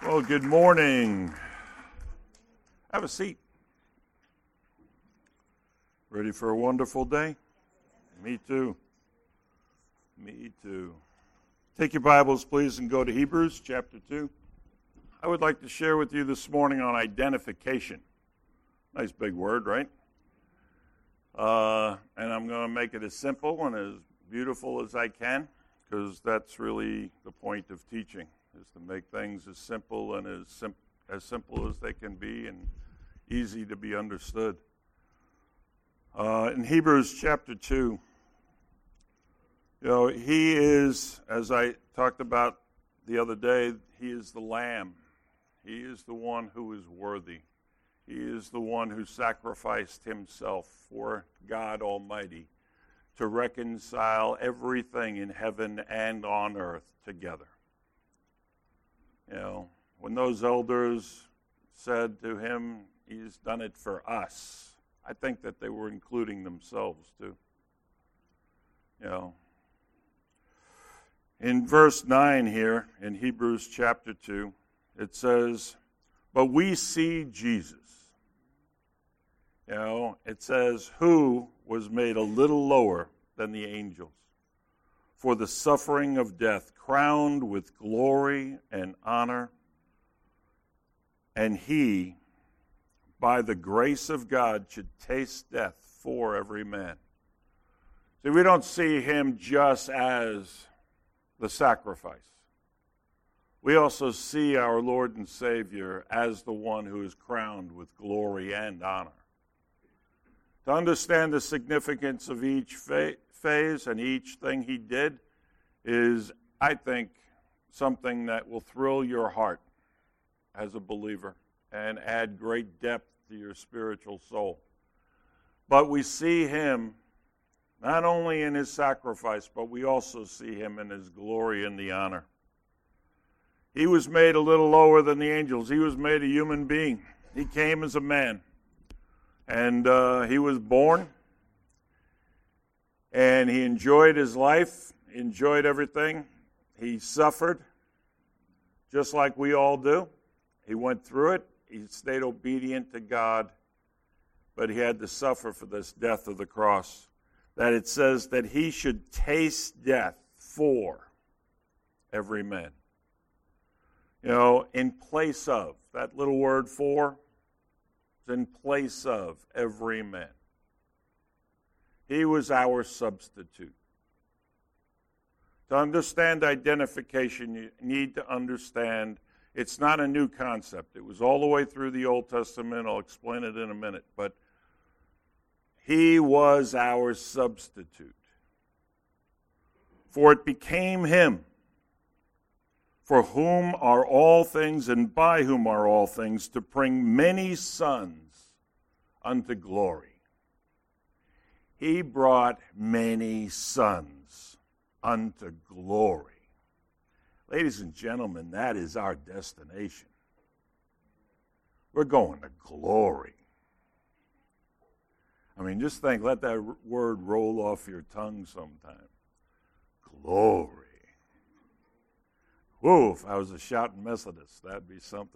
Well, good morning. Have a seat. Ready for a wonderful day? Me too. Me too. Take your Bibles, please, and go to Hebrews chapter 2. I would like to share with you this morning on identification. Nice big word, right? And I'm going to make it as simple and as beautiful as I can, because that's really the point of teaching, is to make things as simple and as simple as they can be and easy to be understood. In Hebrews chapter 2, he is, as I talked about the other day, he is the Lamb. He is the one who is worthy. He is the one who sacrificed himself for God Almighty to reconcile everything in heaven and on earth together. When those elders said to him, he's done it for us, I think that they were including themselves too. In verse 9 here, in Hebrews chapter 2, it says, but we see Jesus. It says, who was made a little lower than the angels, for the suffering of death, crowned with glory and honor, and he, by the grace of God, should taste death for every man. See, we don't see him just as the sacrifice. We also see our Lord and Savior as the one who is crowned with glory and honor. To understand the significance of each phase and each thing he did is, I think, something that will thrill your heart as a believer and add great depth to your spiritual soul. But we see him not only in his sacrifice, but we also see him in his glory and the honor. He was made a little lower than the angels. He was made a human being. He came as a man. And he was born, and he enjoyed his life, enjoyed everything. He suffered, just like we all do. He went through it. He stayed obedient to God, but he had to suffer for this death of the cross. That it says that he should taste death for every man. In place of, that little word for, in place of every man. He was our substitute. To understand identification, you need to understand it's not a new concept. It was all the way through the Old Testament. I'll explain it in a minute. But he was our substitute. For it became him, for whom are all things and by whom are all things, to bring many sons unto glory. He brought many sons unto glory. Ladies and gentlemen, that is our destination. We're going to glory. Just think, let that word roll off your tongue sometime. Glory. Whoa, if I was a shouting Methodist, that'd be something.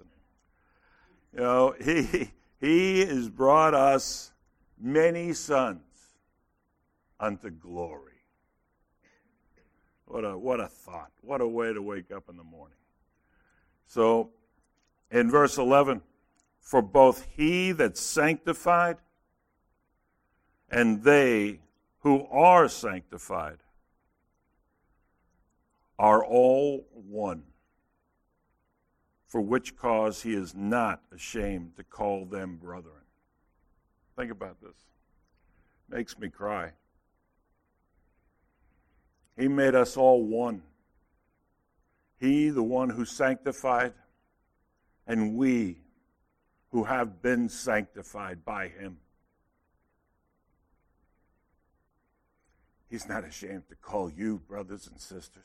He has brought us many sons unto glory. What a thought. What a way to wake up in the morning. So, in verse 11, for both he that's sanctified and they who are sanctified are all one, for which cause he is not ashamed to call them brethren. Think about this. Makes me cry. He made us all one. He, the one who sanctified, and we who have been sanctified by him. He's not ashamed to call you brothers and sisters.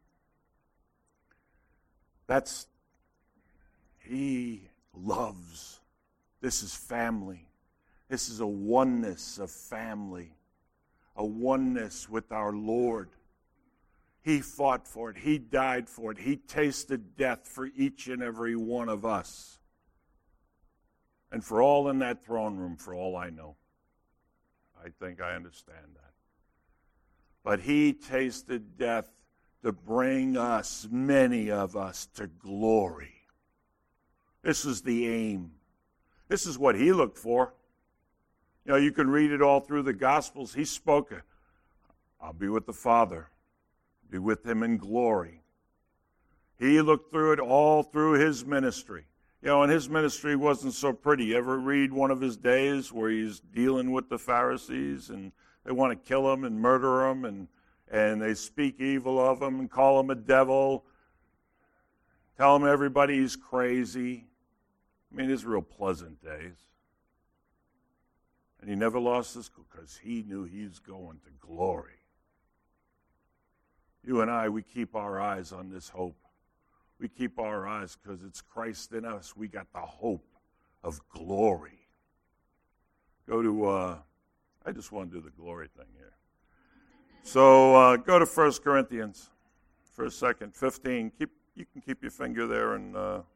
He loves. This is family. This is a oneness of family, a oneness with our Lord. He fought for it. He died for it. He tasted death for each and every one of us. And for all in that throne room, for all I know. I think I understand that. But he tasted death to bring us, many of us, to glory. This is the aim. This is what he looked for. You know, you can read it all through the Gospels. He spoke, I'll be with the Father, be with him in glory. He looked through it all through his ministry. You know, and his ministry wasn't so pretty. You ever read one of his days where he's dealing with the Pharisees and they want to kill him and murder him and they speak evil of him and call him a devil, tell him everybody he's crazy. I mean, it's real pleasant days. And he never lost his cool because he knew he's going to glory. You and I, we keep our eyes on this hope. We keep our eyes because it's Christ in us. We got the hope of glory. Go to, I just want to do the glory thing here. So go to 1 Corinthians for a second, 15. You can keep your finger there in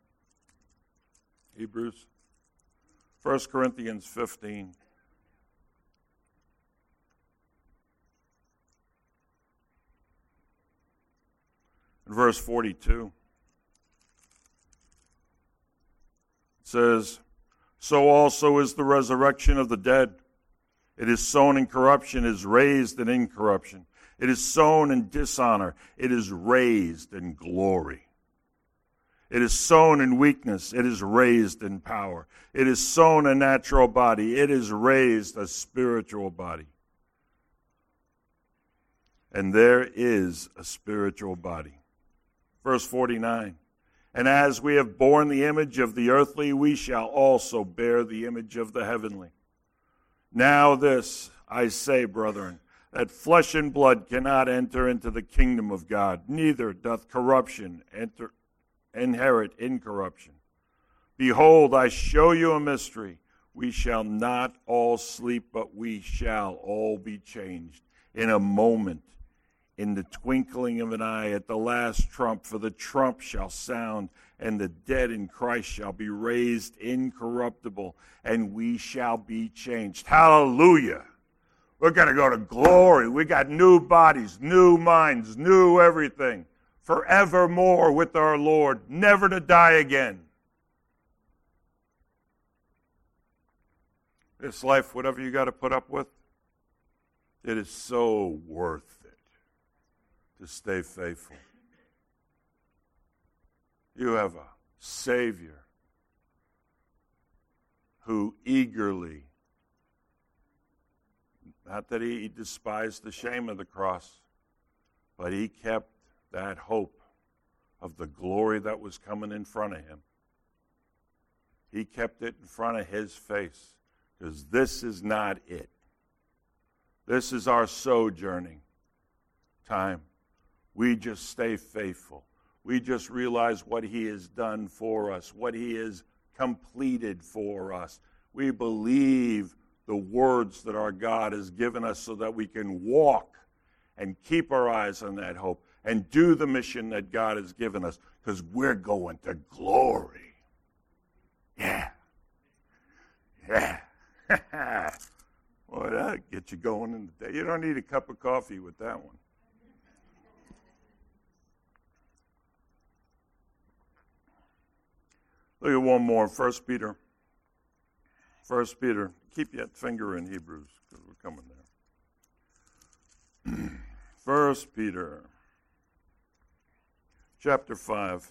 Hebrews. 1 Corinthians 15. In verse 42. It says, so also is the resurrection of the dead. It is sown in corruption, is raised in incorruption. It is sown in dishonor, it is raised in glory. It is sown in weakness, it is raised in power. It is sown a natural body, it is raised a spiritual body. And there is a spiritual body. Verse 49. And as we have borne the image of the earthly, we shall also bear the image of the heavenly. Now this I say, brethren, that flesh and blood cannot enter into the kingdom of God, neither doth corruption inherit incorruption. Behold, I show you a mystery. We shall not all sleep, but we shall all be changed in a moment, in the twinkling of an eye, at the last trump. For the trump shall sound, and the dead in Christ shall be raised incorruptible, and we shall be changed. Hallelujah. We're going to go to glory. We got new bodies, new minds, new everything. Forevermore with our Lord, never to die again. This life, whatever you got to put up with, it is so worth it to stay faithful. You have a Savior who eagerly, not that he despised the shame of the cross, but he kept that hope of the glory that was coming in front of him. He kept it in front of his face, because this is not it. This is our sojourning time. We just stay faithful. We just realize what he has done for us, what he has completed for us. We believe the words that our God has given us so that we can walk and keep our eyes on that hope and do the mission that God has given us, because we're going to glory. Yeah. Yeah. Boy, that'll get you going in the day. You don't need a cup of coffee with that one. Look at one more, 1 Peter. 1 Peter. Keep your finger in Hebrews, because we're coming there. 1 Peter, chapter 5.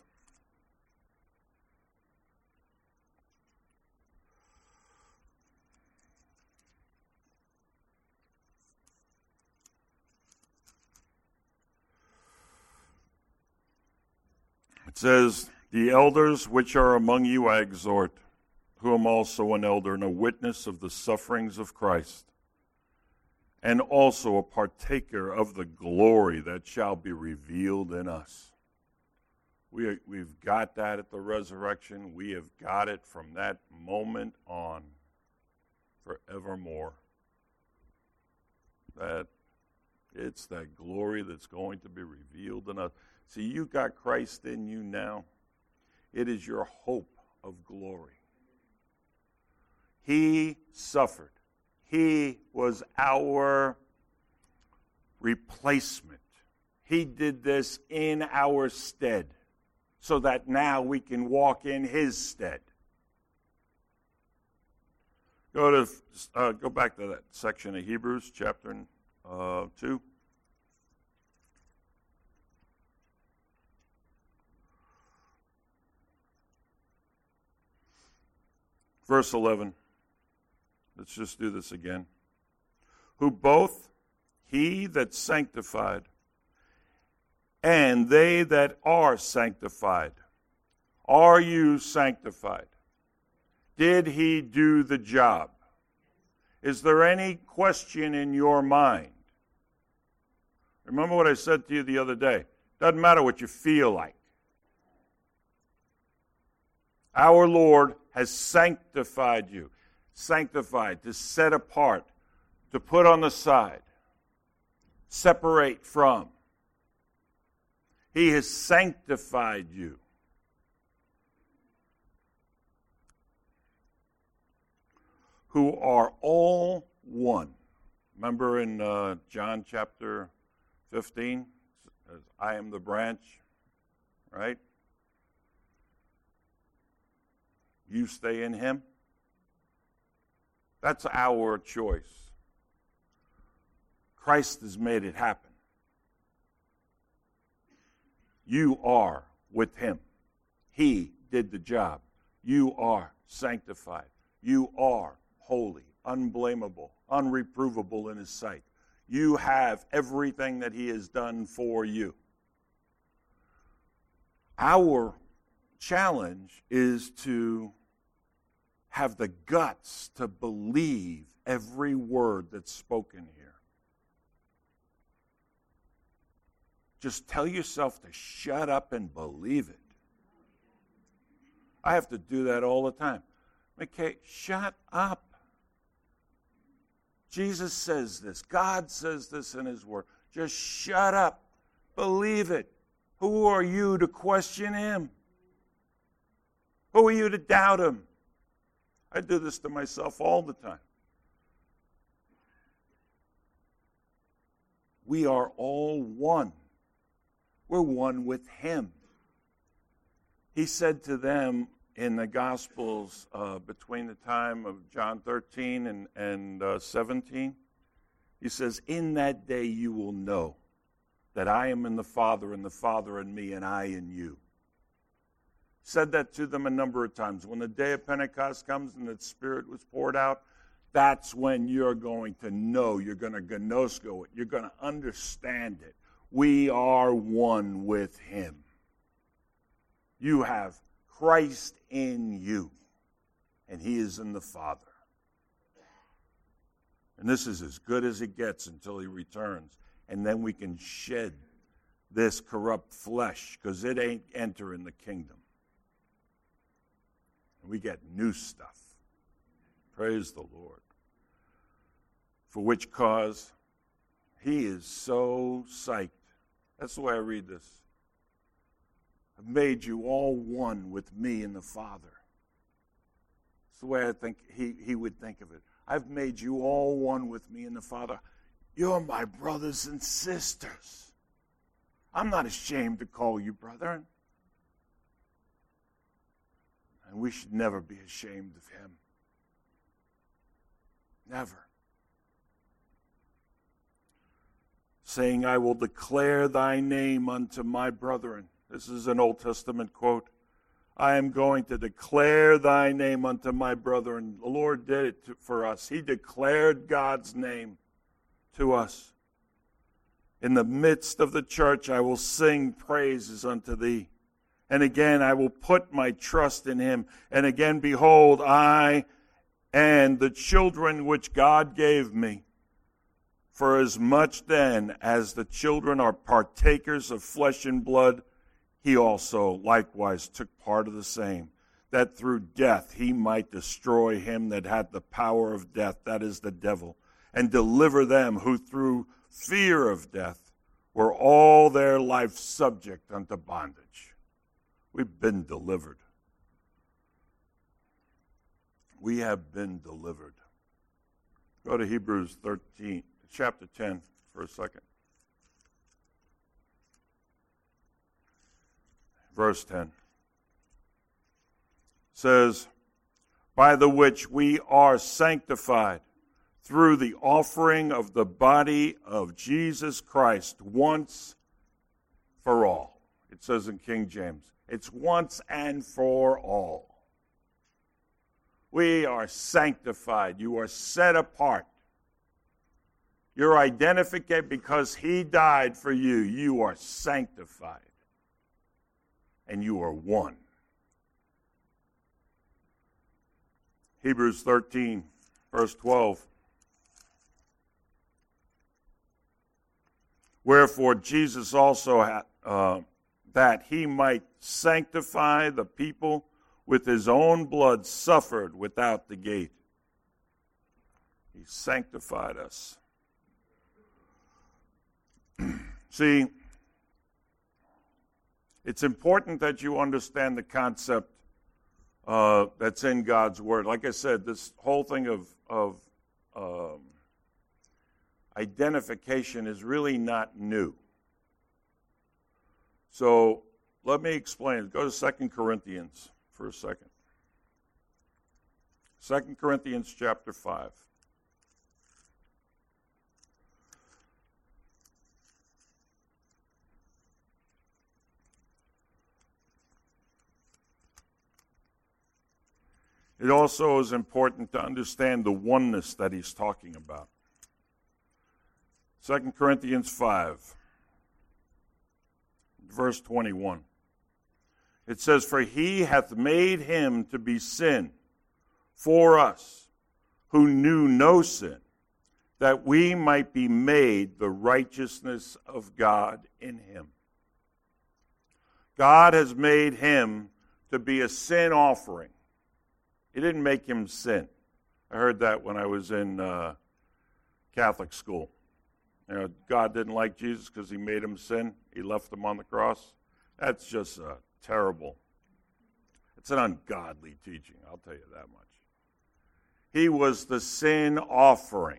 It says, the elders which are among you I exhort, who am also an elder and a witness of the sufferings of Christ, and also a partaker of the glory that shall be revealed in us. We've got that at the resurrection. We have got it from that moment on forevermore. That It's that glory that's going to be revealed in us. See, you got Christ in you now. It is your hope of glory. He suffered. He was our replacement. He did this in our stead so that now we can walk in his stead. Go back to that section of Hebrews, chapter 2. Verse 11. Let's just do this again. Who both he that sanctified and they that are sanctified. Are you sanctified? Did he do the job? Is there any question in your mind? Remember what I said to you the other day. Doesn't matter what you feel like. Our Lord has sanctified you. Sanctified, to set apart, to put on the side, separate from. He has sanctified you. Who are all one. Remember in John chapter 15, says, I am the branch, right? You stay in him. That's our choice. Christ has made it happen. You are with him. He did the job. You are sanctified. You are holy, unblameable, unreprovable in his sight. You have everything that he has done for you. Our challenge is to have the guts to believe every word that's spoken here. Just tell yourself to shut up and believe it. I have to do that all the time. McKay, shut up. Jesus says this. God says this in his word. Just shut up. Believe it. Who are you to question him? Who are you to doubt him? I do this to myself all the time. We are all one. We're one with him. He said to them in the Gospels between the time of John 13 and 17, he says, in that day you will know that I am in the Father and the Father in me and I in you. Said that to them a number of times. When the day of Pentecost comes and the Spirit was poured out, that's when you're going to know. You're going to gnosko it. You're going to understand it. We are one with him. You have Christ in you, and he is in the Father. And this is as good as it gets until he returns. And then we can shed this corrupt flesh, because it ain't entering the kingdom. And we get new stuff. Praise the Lord. For which cause he is so psyched. That's the way I read this. I've made you all one with me and the Father. That's the way I think he would think of it. I've made you all one with me and the Father. You're my brothers and sisters. I'm not ashamed to call you brethren. And we should never be ashamed of him. Never. Saying, I will declare thy name unto my brethren. This is an Old Testament quote. I am going to declare thy name unto my brethren. The Lord did it for us. He declared God's name to us. In the midst of the church, I will sing praises unto thee. And again, I will put my trust in him. And again, behold, I and the children which God gave me. For as much then as the children are partakers of flesh and blood, he also likewise took part of the same, that through death he might destroy him that had the power of death, that is the devil, and deliver them who through fear of death, were all their life subject unto bondage. We've been delivered. We have been delivered. Go to Hebrews 13, chapter 10 for a second. Verse 10 says, by the which we are sanctified through the offering of the body of Jesus Christ once for all. It says in King James, it's once and for all. We are sanctified. You are set apart. You're identified because he died for you. You are sanctified. And you are one. Hebrews 13, verse 12. Wherefore Jesus also had, that he might sanctify the people with his own blood, suffered without the gate. He sanctified us. See, it's important that you understand the concept that's in God's Word. Like I said, this whole thing of identification is really not new. So let me explain. Go to 2 Corinthians for a second. 2 Corinthians chapter 5. It also is important to understand the oneness that he's talking about. 2 Corinthians 5, verse 21. It says, for he hath made him to be sin for us, who knew no sin, that we might be made the righteousness of God in him. God has made him to be a sin offering. He didn't make him sin. I heard that when I was in Catholic school. You know, God didn't like Jesus because he made him sin. He left him on the cross. That's just terrible. It's an ungodly teaching, I'll tell you that much. He was the sin offering.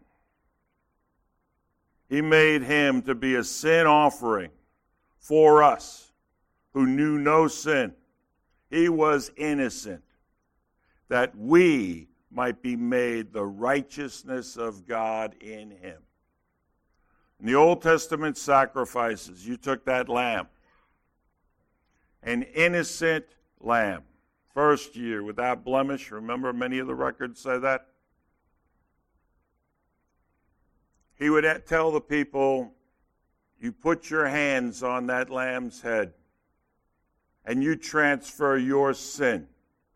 He made him to be a sin offering for us who knew no sin. He was innocent, that we might be made the righteousness of God in him. In the Old Testament sacrifices, you took that lamb, an innocent lamb, first year, without blemish. Remember, many of the records say that. He would tell the people, you put your hands on that lamb's head, and you transfer your sin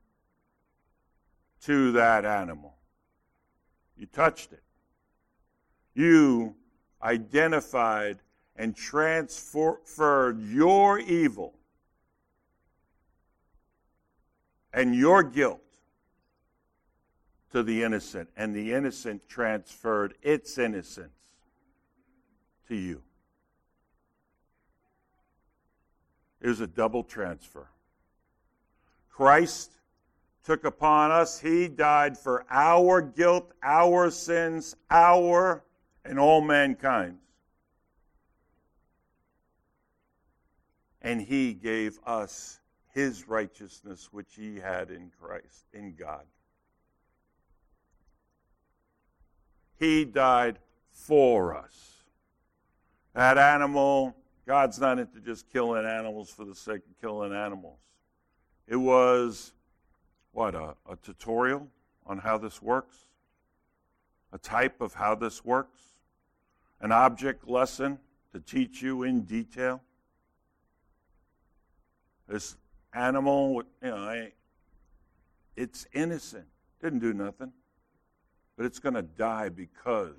to that animal. You touched it. You identified and transferred your evil and your guilt to the innocent, and the innocent transferred its innocence to you. It was a double transfer. Christ took upon us. He died for our guilt, our sins, our and all mankind's. And he gave us his righteousness, which he had in Christ, in God. He died for us. That animal, God's not into just killing animals for the sake of killing animals. It was, a tutorial on how this works? A type of how this works? An object lesson to teach you in detail? This animal, it's innocent. Didn't do nothing. But it's going to die because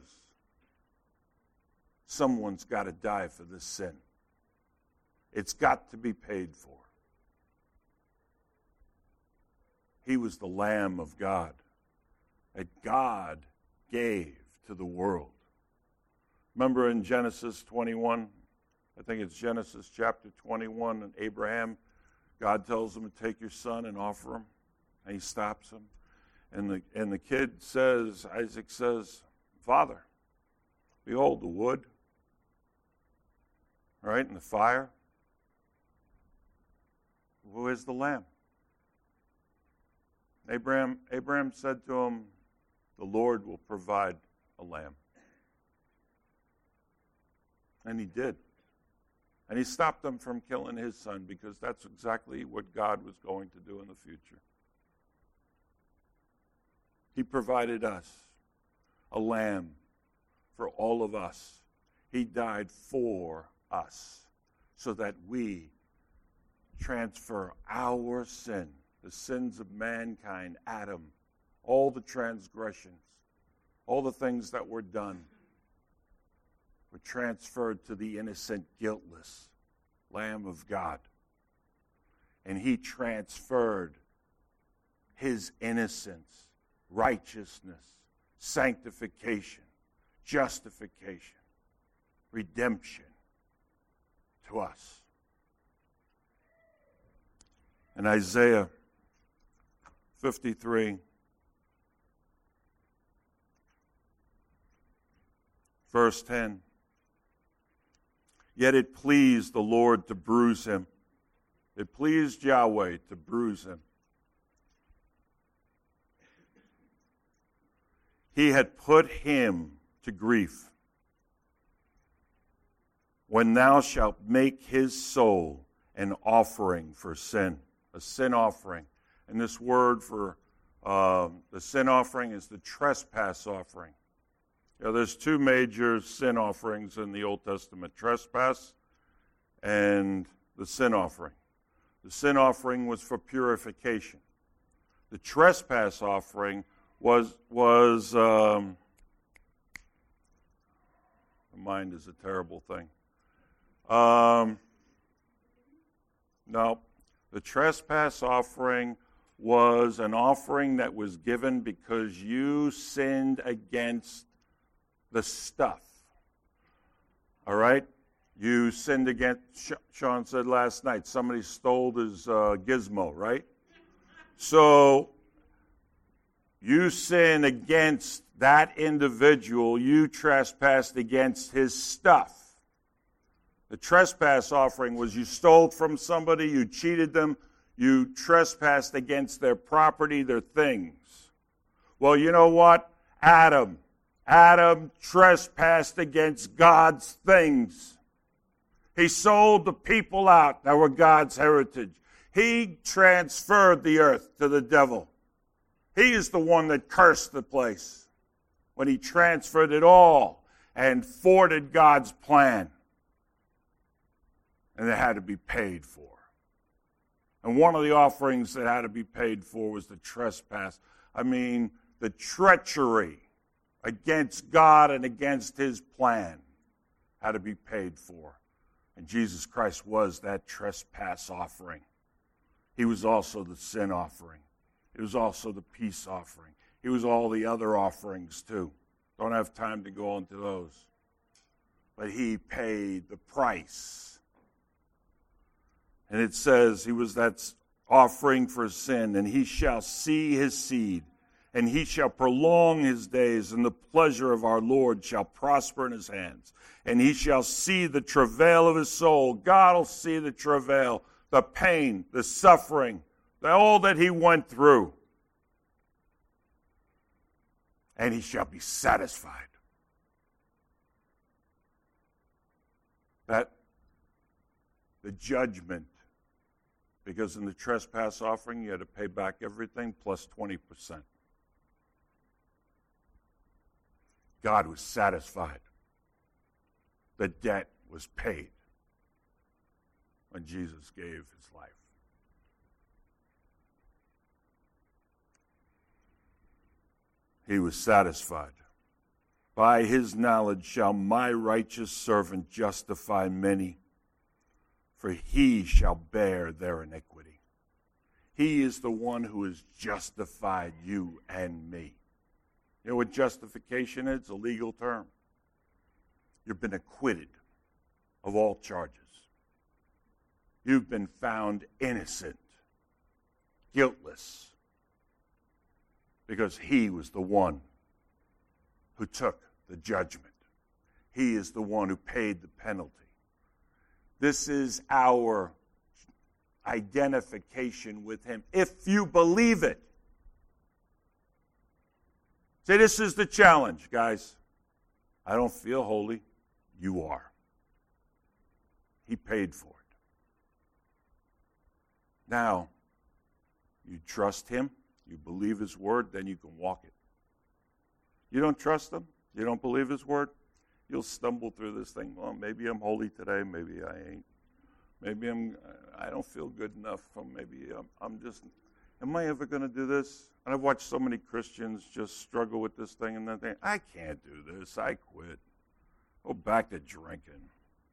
someone's got to die for this sin. It's got to be paid for. He was the Lamb of God that God gave to the world. Remember in Genesis 21, I think it's Genesis chapter 21, and Abraham, God tells him to take your son and offer him, and he stops him. And the kid says, Isaac says, Father, behold the wood, right, and the fire. Who is the lamb? Abraham said to him, the Lord will provide a lamb. And he did. And he stopped them from killing his son because that's exactly what God was going to do in the future. He provided us a lamb for all of us. He died for us so that we transfer our sin, the sins of mankind, Adam, all the transgressions, all the things that were done, were transferred to the innocent, guiltless Lamb of God. And he transferred his innocence, righteousness, sanctification, justification, redemption to us. In Isaiah 53, verse 10, yet it pleased the Lord to bruise him. It pleased Yahweh to bruise him. He had put him to grief. When thou shalt make his soul an offering for sin, a sin offering. And this word for the sin offering is the trespass offering. You know, there's two major sin offerings in the Old Testament, trespass and the sin offering. The sin offering was for purification. The trespass offering was the mind is a terrible thing. No, the trespass offering was an offering that was given because you sinned against the stuff. All right? You sinned against, Sean said last night, somebody stole his gizmo, right? So you sin against that individual, you trespassed against his stuff. The trespass offering was you stole from somebody, you cheated them, you trespassed against their property, their things. Well, you know what? Adam trespassed against God's things. He sold the people out that were God's heritage. He transferred the earth to the devil. He is the one that cursed the place when he transferred it all and thwarted God's plan. And it had to be paid for. And one of the offerings that had to be paid for was the trespass. The treachery against God and against his plan had to be paid for. And Jesus Christ was that trespass offering. He was also the sin offering. He was also the peace offering. He was all the other offerings too. Don't have time to go into those. But he paid the price. And it says he was that offering for sin, and he shall see his seed, and he shall prolong his days, and the pleasure of our Lord shall prosper in his hands. And he shall see the travail of his soul. God will see the travail, the pain, the suffering, all that he went through. And he shall be satisfied. That the judgment, because in the trespass offering you had to pay back everything plus 20%. God was satisfied. The debt was paid when Jesus gave his life. He was satisfied. By his knowledge shall my righteous servant justify many, for he shall bear their iniquity. He is the one who has justified you and me. You know what justification is? It's a legal term. You've been acquitted of all charges. You've been found innocent, guiltless, because he was the one who took the judgment. He is the one who paid the penalty. This is our identification with him, if you believe it. See, this is the challenge, guys. I don't feel holy. You are. He paid for it. Now, you trust him, you believe his word, then you can walk it. You don't trust him, you don't believe his word, you'll stumble through this thing. Well, maybe I'm holy today, maybe I ain't. Maybe I don't feel good enough. Maybe I'm just, am I ever going to do this? And I've watched so many Christians just struggle with this thing and then think, I can't do this, I quit. Go back to drinking.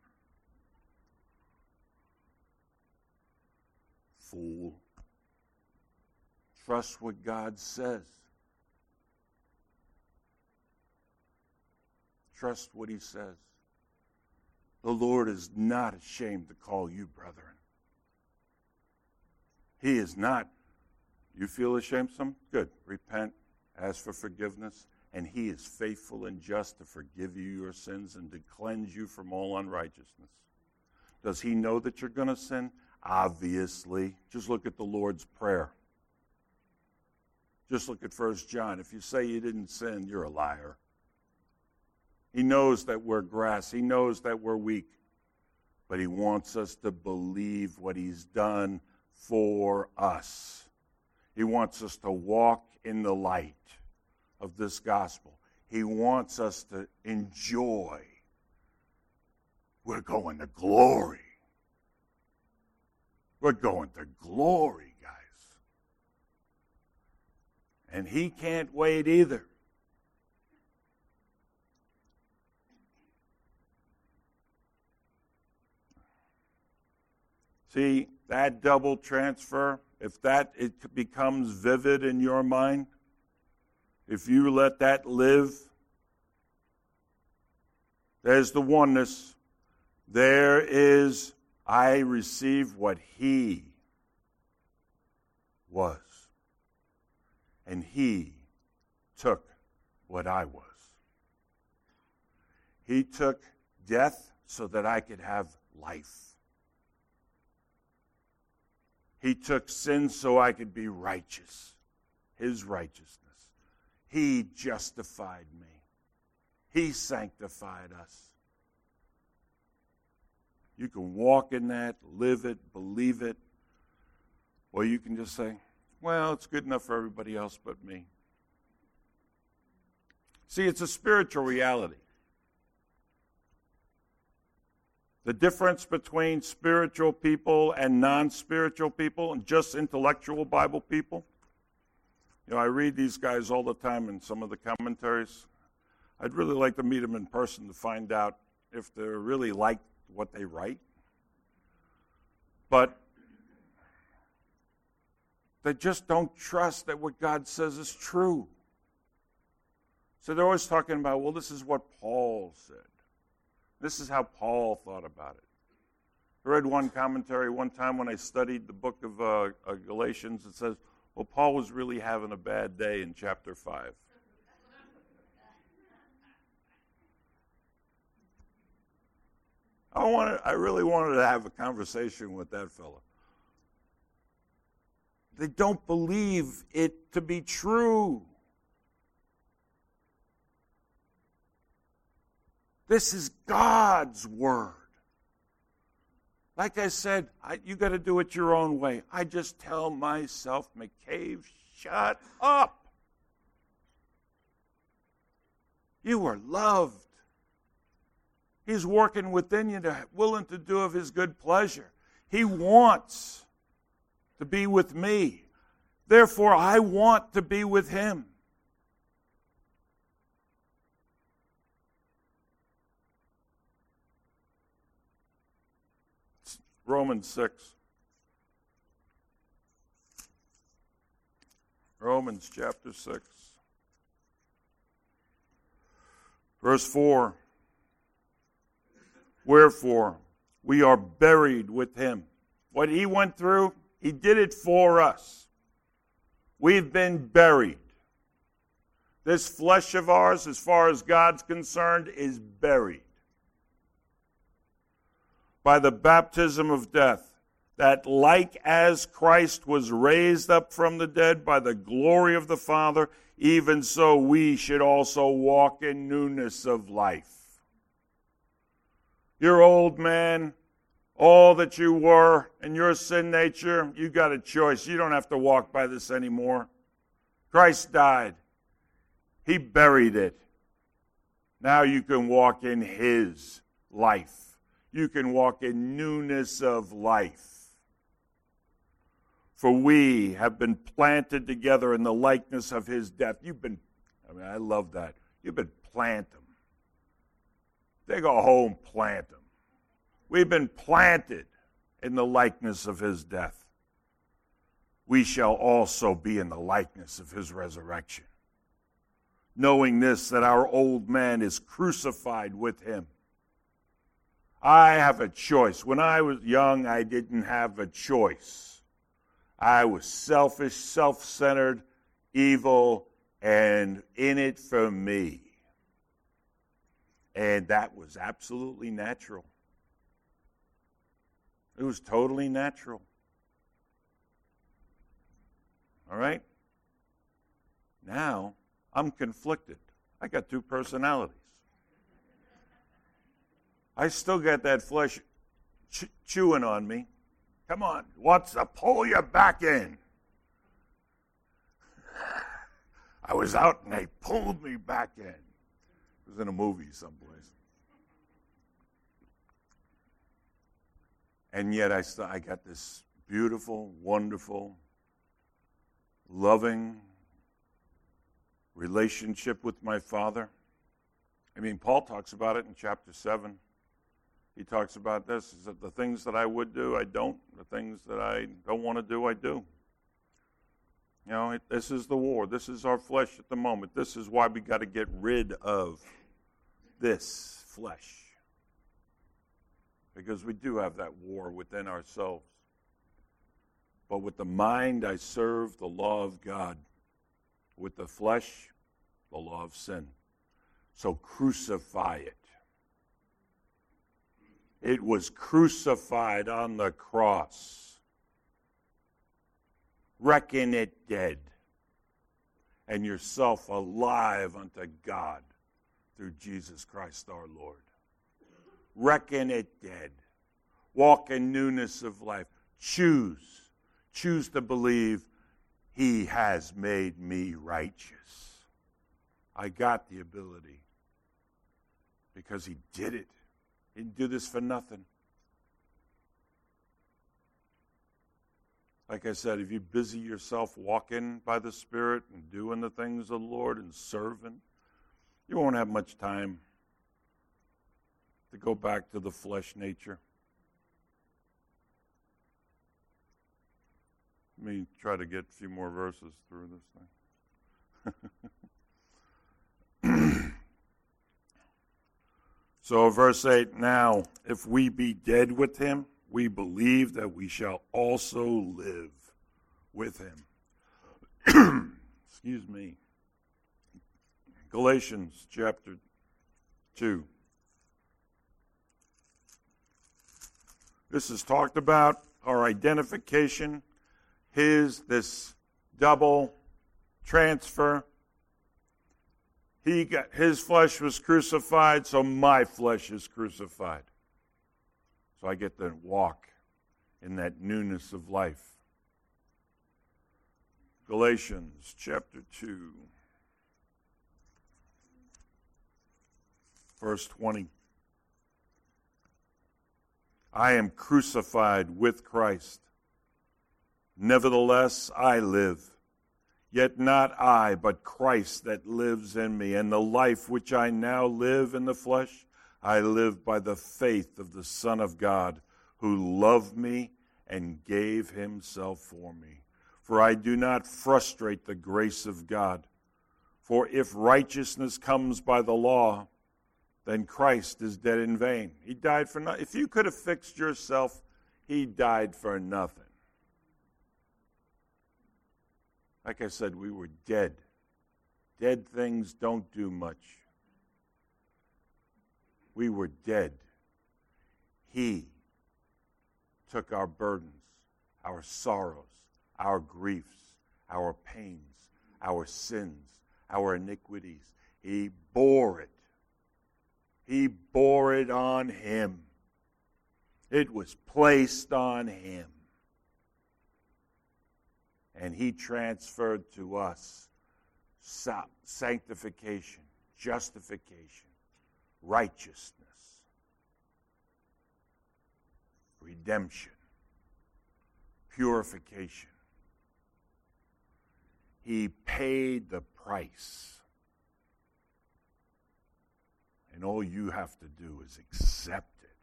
Fool. Trust what God says. Trust what he says. The Lord is not ashamed to call you brethren. He is not. You feel ashamed some? Good. Repent, ask for forgiveness, and he is faithful and just to forgive you your sins and to cleanse you from all unrighteousness. Does he know that you're going to sin? Obviously. Just look at the Lord's Prayer. Just look at 1 John. If you say you didn't sin, you're a liar. He knows that we're grass. He knows that we're weak. But he wants us to believe what he's done for us. He wants us to walk in the light of this gospel. He wants us to enjoy. We're going to glory. We're going to glory, guys. And he can't wait either. See, that double transfer, if that it becomes vivid in your mind, if you let that live, there's the oneness. There is, I receive what he was. And he took what I was. He took death so that I could have life. He took sin so I could be righteous, his righteousness. He justified me. He sanctified us. You can walk in that, live it, believe it, or you can just say, well, it's good enough for everybody else but me. See, it's a spiritual reality. The difference between spiritual people and non-spiritual people and just intellectual Bible people. You know, I read these guys all the time in some of the commentaries. I'd really like to meet them in person to find out if they're really like what they write. But they just don't trust that what God says is true. So they're always talking about, well, this is what Paul said. This is how Paul thought about it. I read one commentary one time when I studied the book of Galatians. It says, well, Paul was really having a bad day in chapter 5. I really wanted to have a conversation with that fellow. They don't believe it to be true. This is God's word. Like I said, you got to do it your own way. I just tell myself, McCabe, shut up. You are loved. He's working within you, willing to do of his good pleasure. He wants to be with me. Therefore, I want to be with him. Romans 6. Romans chapter 6. Verse 4. Wherefore, we are buried with him. What he went through, he did it for us. We've been buried. This flesh of ours, as far as God's concerned, is buried by the baptism of death, that like as Christ was raised up from the dead by the glory of the Father, even so we should also walk in newness of life. Your old man, all that you were in your sin nature, you got a choice. You don't have to walk by this anymore. Christ died. He buried it. Now you can walk in his life. You can walk in newness of life. For we have been planted together in the likeness of his death. I love that. You've been planted. They go home, plant them. We've been planted in the likeness of his death. We shall also be in the likeness of his resurrection. Knowing this, that our old man is crucified with him. I have a choice. When I was young, I didn't have a choice. I was selfish, self-centered, evil, and in it for me. And that was absolutely natural. It was totally natural. All right? Now, I'm conflicted. I got two personalities. I still got that flesh chewing on me. Come on, wants to pull you back in. I was out and they pulled me back in. It was in a movie someplace. And yet I got this beautiful, wonderful, loving relationship with my Father. Paul talks about it in chapter 7. He talks about this, is that the things that I would do, I don't. The things that I don't want to do, I do. This is the war. This is our flesh at the moment. This is why we got to get rid of this flesh. Because we do have that war within ourselves. But with the mind, I serve the law of God. With the flesh, the law of sin. So crucify it. It was crucified on the cross. Reckon it dead. And yourself alive unto God through Jesus Christ our Lord. Reckon it dead. Walk in newness of life. Choose to believe he has made me righteous. I got the ability because he did it. He didn't do this for nothing. Like I said, if you busy yourself walking by the Spirit and doing the things of the Lord and serving, you won't have much time to go back to the flesh nature. Let me try to get a few more verses through this thing. So verse 8, now, if we be dead with him, we believe that we shall also live with him. Excuse me. Galatians chapter 2. This is talked about our identification, this double transfer. His flesh was crucified, so my flesh is crucified. So I get to walk in that newness of life. Galatians chapter 2, verse 20. I am crucified with Christ. Nevertheless, I live. Yet not I, but Christ that lives in me. And the life which I now live in the flesh, I live by the faith of the Son of God, who loved me and gave himself for me. For I do not frustrate the grace of God. For if righteousness comes by the law, then Christ is dead in vain. He died for nothing. If you could have fixed yourself, he died for nothing. Like I said, we were dead. Dead things don't do much. We were dead. He took our burdens, our sorrows, our griefs, our pains, our sins, our iniquities. He bore it. He bore it on him. It was placed on him. And he transferred to us sanctification, justification, righteousness, redemption, purification. He paid the price. And all you have to do is accept it.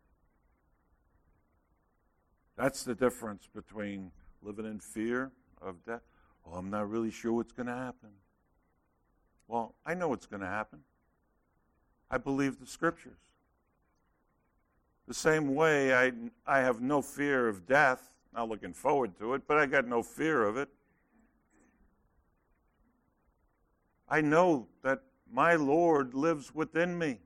That's the difference between living in fear of death. Well, I'm not really sure what's going to happen. Well, I know what's going to happen. I believe the Scriptures. The same way I have no fear of death, not looking forward to it, but I got no fear of it. I know that my Lord lives within me.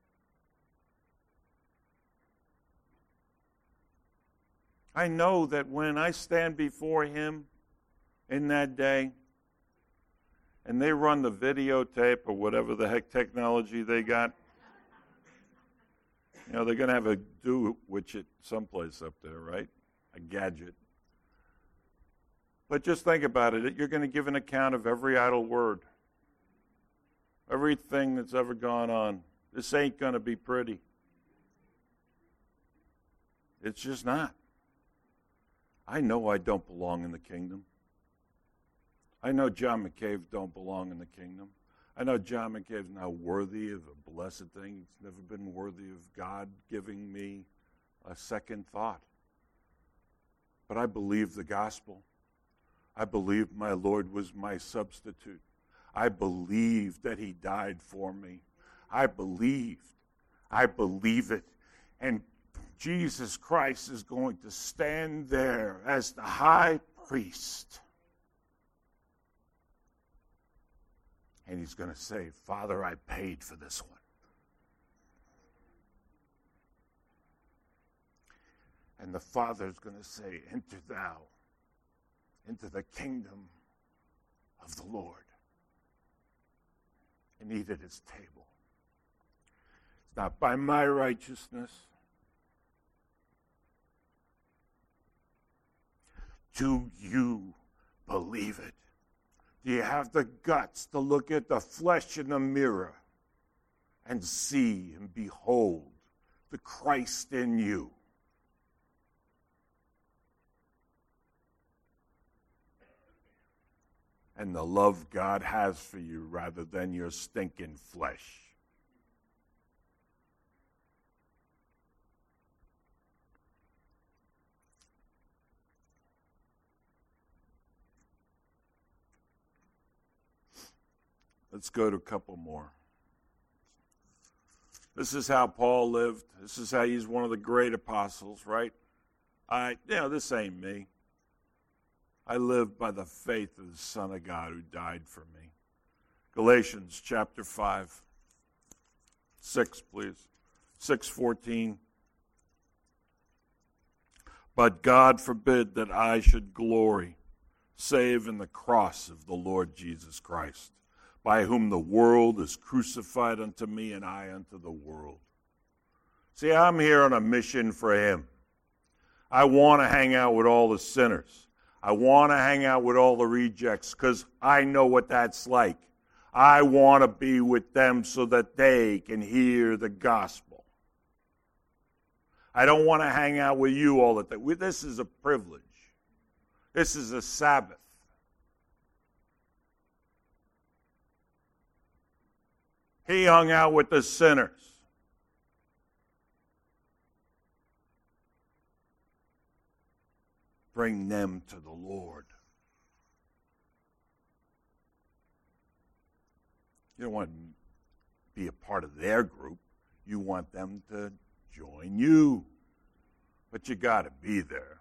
I know that when I stand before him in that day, and they run the videotape or whatever the heck technology they got, they're going to have a do-widget someplace up there, right? A gadget. But just think about it. You're going to give an account of every idle word. Everything that's ever gone on. This ain't going to be pretty. It's just not. I know I don't belong in the kingdom. I know John McCabe don't belong in the kingdom. I know John McCabe's not worthy of a blessed thing. He's never been worthy of God giving me a second thought. But I believe the gospel. I believe my Lord was my substitute. I believe that he died for me. I believe it. And Jesus Christ is going to stand there as the high priest. And he's going to say, Father, I paid for this one. And the Father is going to say, enter thou into the kingdom of the Lord. And eat at his table. It's not by my righteousness. Do you believe it? Do you have the guts to look at the flesh in the mirror and see and behold the Christ in you? And the love God has for you rather than your stinking flesh. Let's go to a couple more. This is how Paul lived. This is how he's one of the great apostles, right? This ain't me. I live by the faith of the Son of God who died for me. Galatians chapter 5. 6, please. 6:14. But God forbid that I should glory, save in the cross of the Lord Jesus Christ, by whom the world is crucified unto me and I unto the world. See, I'm here on a mission for him. I want to hang out with all the sinners. I want to hang out with all the rejects because I know what that's like. I want to be with them so that they can hear the gospel. I don't want to hang out with you all the time. This is a privilege. This is a Sabbath. He hung out with the sinners. Bring them to the Lord. You don't want to be a part of their group. You want them to join you. But you got to be there.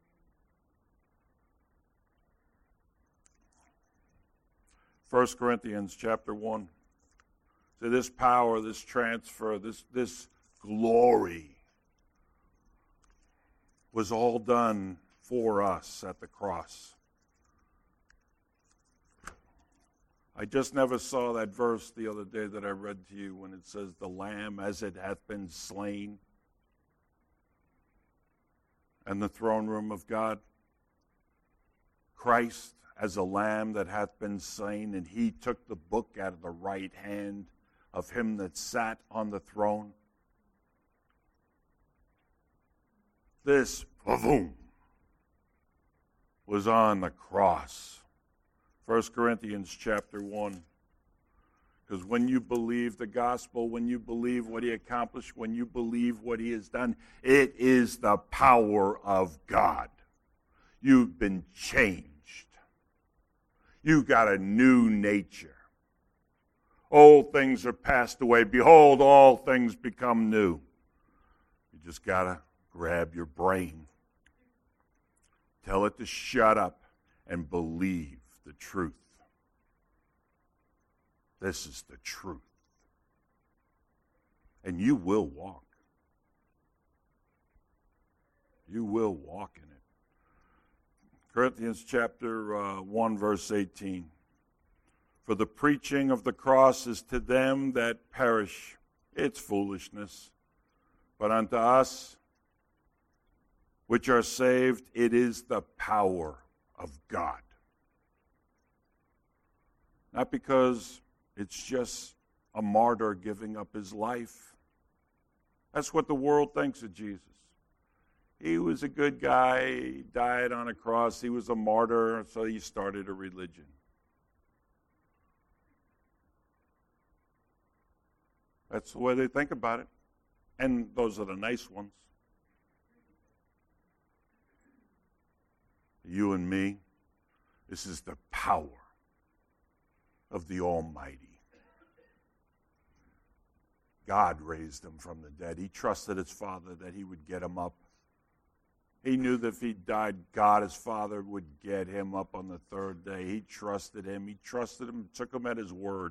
First Corinthians chapter 1. So this power, this transfer, this glory was all done for us at the cross. I just never saw that verse the other day that I read to you when it says, the Lamb as it hath been slain. And the throne room of God. Christ as a lamb that hath been slain, and he took the book out of the right hand of him that sat on the throne. This, boom, was on the cross. 1 Corinthians chapter 1. Because when you believe the gospel, when you believe what he accomplished, when you believe what he has done, it is the power of God. You've been changed. You've got a new nature. Old things are passed away. Behold, all things become new. You just got to grab your brain. Tell it to shut up and believe the truth. This is the truth. And you will walk. You will walk in it. Corinthians chapter 1, verse 18. For the preaching of the cross is to them that perish, it's foolishness. But unto us, which are saved, it is the power of God. Not because it's just a martyr giving up his life. That's what the world thinks of Jesus. He was a good guy. He died on a cross. He was a martyr, so he started a religion. That's the way they think about it. And those are the nice ones. You and me, this is the power of the Almighty. God raised him from the dead. He trusted his Father that he would get him up. He knew that if he died, God, his Father, would get him up on the third day. He trusted him. He trusted him, took him at his word.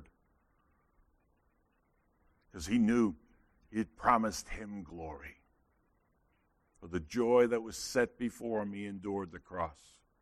Because he knew he had promised him glory. For the joy that was set before him, he endured the cross.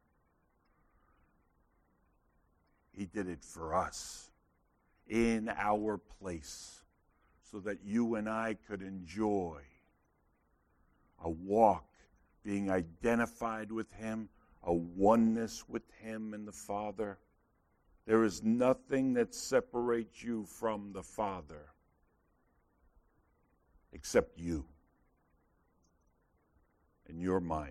He did it for us, in our place, so that you and I could enjoy a walk, being identified with him, a oneness with him and the Father. There is nothing that separates you from the Father except you and your mind.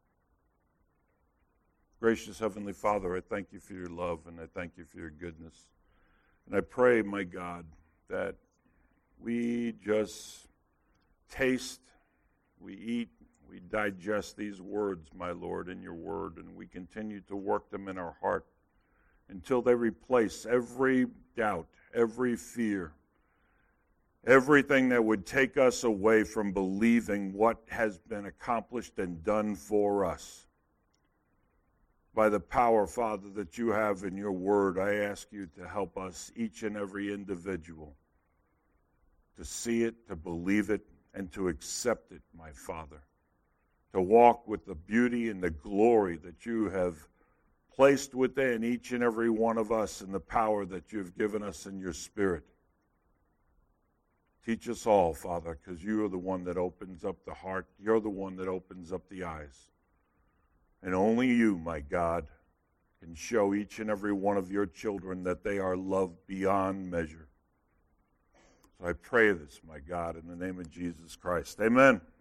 Gracious Heavenly Father, I thank you for your love and I thank you for your goodness. And I pray, my God, that we just taste, we eat, we digest these words, my Lord, in your word, and we continue to work them in our heart until they replace every doubt, every fear, everything that would take us away from believing what has been accomplished and done for us. By the power, Father, that you have in your word, I ask you to help us, each and every individual, to see it, to believe it, and to accept it, my Father. To walk with the beauty and the glory that you have placed within each and every one of us and the power that you've given us in your Spirit. Teach us all, Father, because you are the one that opens up the heart. You're the one that opens up the eyes. And only you, my God, can show each and every one of your children that they are loved beyond measure. So I pray this, my God, in the name of Jesus Christ. Amen.